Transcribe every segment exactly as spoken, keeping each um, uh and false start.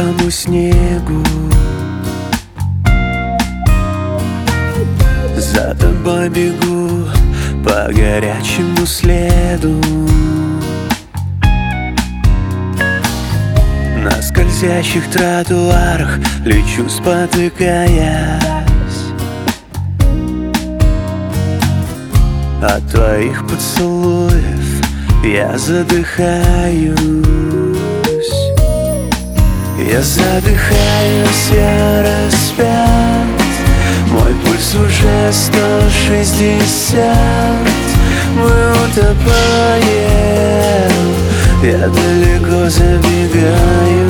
белому снегу. За тобой бегу по горячему следу. На скользящих тротуарах лечу, спотыкаясь. От твоих поцелуев я задыхаюсь. Я задыхаюсь, я распят. Мой пульс уже сто шестьдесят. Мы утопаем, я далеко забегаю.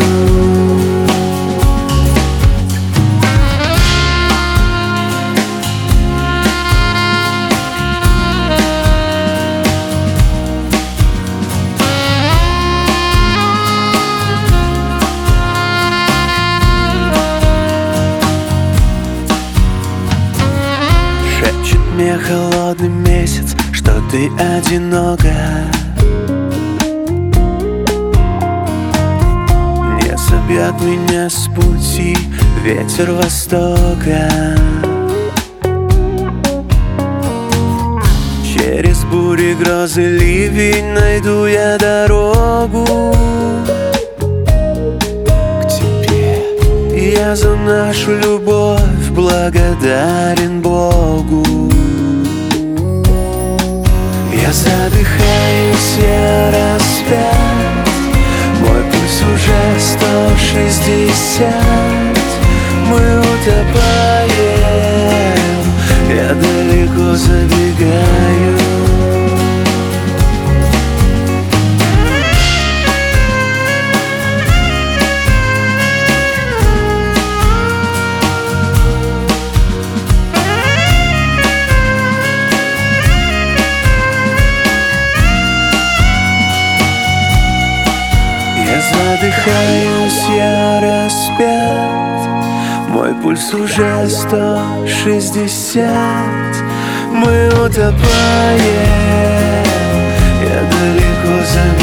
Шепчет мне холодный месяц, что ты одинока. Не собьет меня с пути ветер востока. Через бури, грозы, ливень найду я дорогу к тебе. Я за нашу любовь благодарен Богу. Я задыхаюсь, я распят. Мой пульс уже сто шестьдесят. Мы утопаем, я далеко забегаю. Я задыхаюсь, я распят. Мой пульс уже сто шестьдесят. Мы утопаем, я далеко за